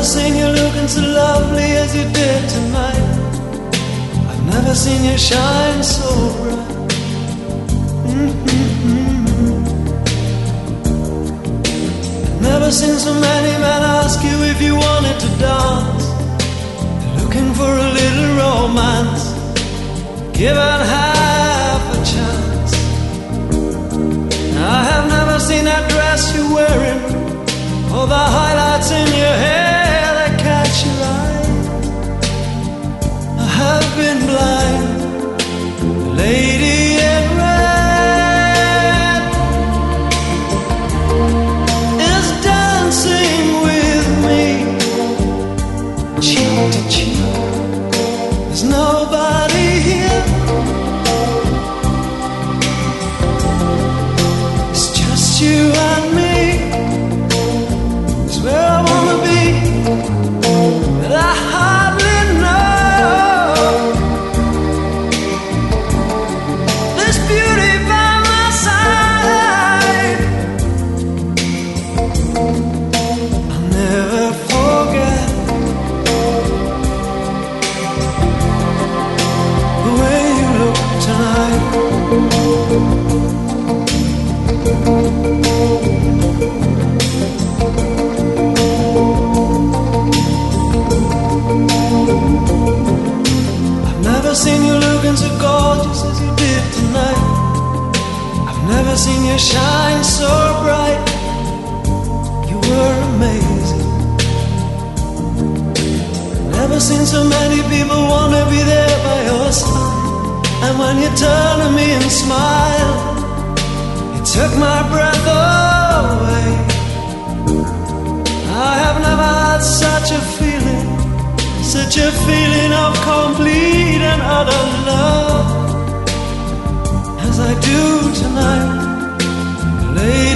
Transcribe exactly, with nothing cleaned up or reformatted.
seen you looking so lovely as you did tonight. I've never seen you shine so bright. Mm-hmm. I've never seen so many men ask you if you wanted to dance. They're looking for a little romance, given half a chance. I have never seen that dress you're wearing, or the highlights in your hair that catch your eye. I have been blind, lady in red is dancing with me, cheek to cheek. There's nobody here, it's just you and me. Where I wanna be, but I hardly know. This beauty by my side, I'll never forget the way you look tonight. I've never seen you looking so gorgeous as you did tonight. I've never seen you shine so bright. You were amazing. Never seen so many people want to be there by your side. And when you turned to me and smiled, it took my breath away. I have never had such a feeling, such a feeling of complete and utter love as I do tonight, lady.